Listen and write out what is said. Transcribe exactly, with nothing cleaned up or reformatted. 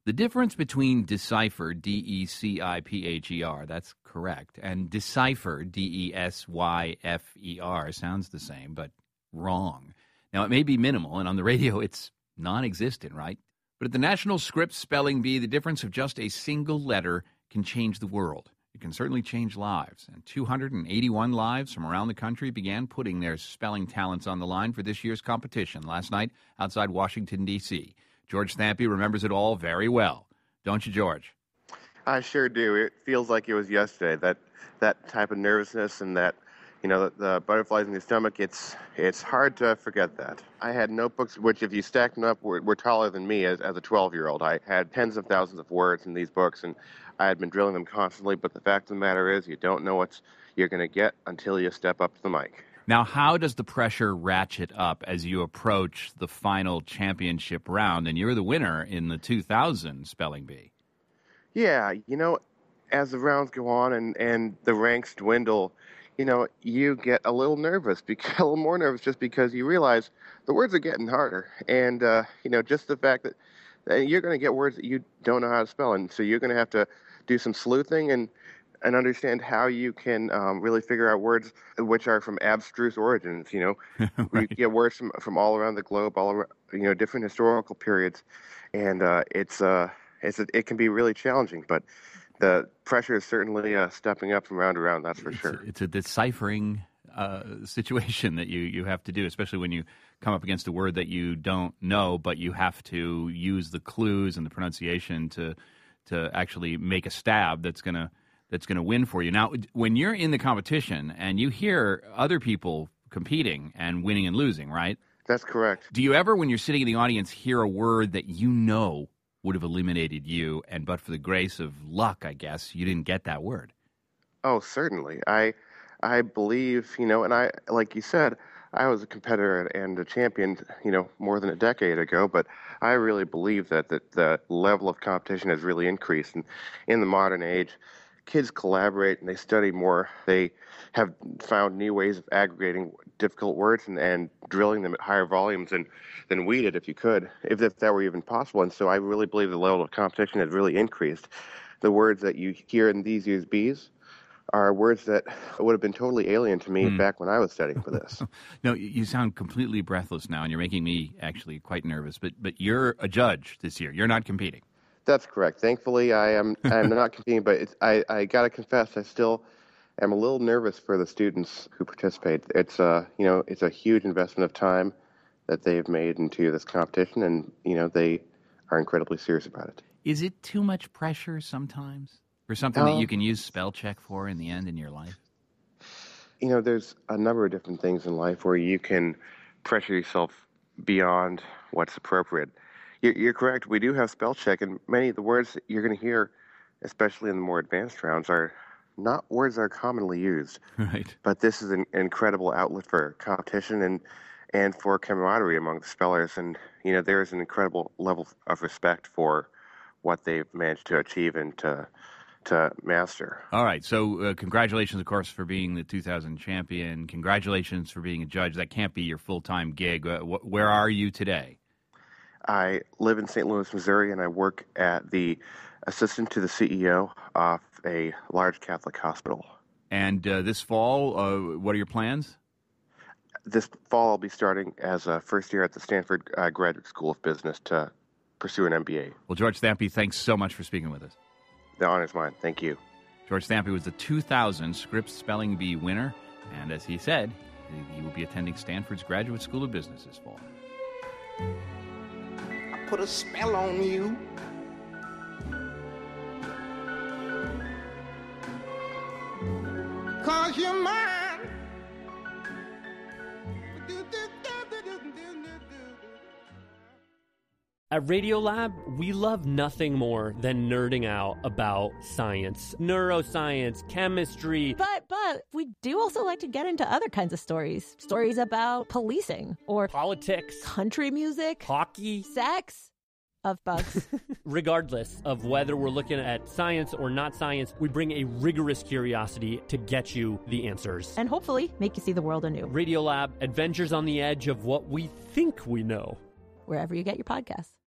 The difference between decipher, D E C I P H E R, that's correct, and decipher, D E S Y F E R, sounds the same, but wrong. Now, it may be minimal, and on the radio it's non-existent, right? But at the National Scripps Spelling Bee, the difference of just a single letter can change the world. It can certainly change lives. And two hundred eighty-one lives from around the country began putting their spelling talents on the line for this year's competition last night outside Washington, D C George Stampy remembers it all very well. Don't you, George? I sure do. It feels like it was yesterday. That that type of nervousness and that, you know, the, the butterflies in your stomach, it's it's hard to forget that. I had notebooks which, if you stack them up, were, were taller than me as, as a twelve-year-old. I had tens of thousands of words in these books, and I had been drilling them constantly, but the fact of the matter is you don't know what you're going to get until you step up to the mic. Now, how does the pressure ratchet up as you approach the final championship round? And you're the winner in the two thousand Spelling Bee. Yeah, you know, as the rounds go on and, and the ranks dwindle, you know, you get a little nervous, because, a little more nervous just because you realize the words are getting harder. And, uh, you know, just the fact that, that you're going to get words that you don't know how to spell. And so you're going to have to do some sleuthing and and understand how you can um, really figure out words which are from abstruse origins, you know. Right. You get words from, from all around the globe, all around, you know, different historical periods. And uh, it's, uh, it's it can be really challenging, but the pressure is certainly uh, stepping up from round to round, that's for it's sure. A, it's a deciphering uh, situation that you, you have to do, especially when you come up against a word that you don't know, but you have to use the clues and the pronunciation to to actually make a stab that's going to that's going to win for you. Now, when you're in the competition and you hear other people competing and winning and losing, right? That's correct. Do you ever, when you're sitting in the audience, hear a word that you know would have eliminated you, and but for the grace of luck, I guess, you didn't get that word? Oh, certainly. I I believe, you know, and I, like you said, I was a competitor and a champion, you know, more than a decade ago, but I really believe that the, the level of competition has really increased. And in the modern age, kids collaborate and they study more. They have found new ways of aggregating difficult words and, and drilling them at higher volumes than, than we did, if you could, if, if that were even possible. And so I really believe the level of competition has really increased. The words that you hear in these year's B's are words that would have been totally alien to me mm. back when I was studying for this. No, you sound completely breathless now, and you're making me actually quite nervous. But but you're a judge this year. You're not competing. That's correct. Thankfully, I am I am not competing, but it's, I, I got to confess, I still am a little nervous for the students who participate. It's a, you know, it's a huge investment of time that they've made into this competition, and, you know, they are incredibly serious about it. Is it too much pressure sometimes for something uh, that you can use spell check for in the end in your life? You know, there's a number of different things in life where you can pressure yourself beyond what's appropriate. You're correct. We do have spell check, and many of the words that you're going to hear, especially in the more advanced rounds, are not words that are commonly used. Right. But this is an incredible outlet for competition and and for camaraderie among the spellers. And, you know, there is an incredible level of respect for what they've managed to achieve and to to master. All right. So uh, congratulations, of course, for being the two thousand champion. Congratulations for being a judge. That can't be your full-time gig. Uh, wh- where are you today? I live in Saint Louis, Missouri, and I work at the assistant to the C E O of a large Catholic hospital. And uh, this fall, uh, what are your plans? This fall, I'll be starting as a first year at the Stanford uh, Graduate School of Business to pursue an M B A. Well, George Stampy, thanks so much for speaking with us. The honor's mine. Thank you. George Stampy was the two thousand Scripps Spelling Bee winner, and as he said, he will be attending Stanford's Graduate School of Business this fall. Put a spell on you. Cause you're mine. At Radiolab, we love nothing more than nerding out about science, neuroscience, chemistry. But, but, we do also like to get into other kinds of stories. Stories about policing or politics, country music, hockey, sex, of bugs. Regardless of whether we're looking at science or not science, we bring a rigorous curiosity to get you the answers. And hopefully make you see the world anew. Radiolab, adventures on the edge of what we think we know. Wherever you get your podcasts.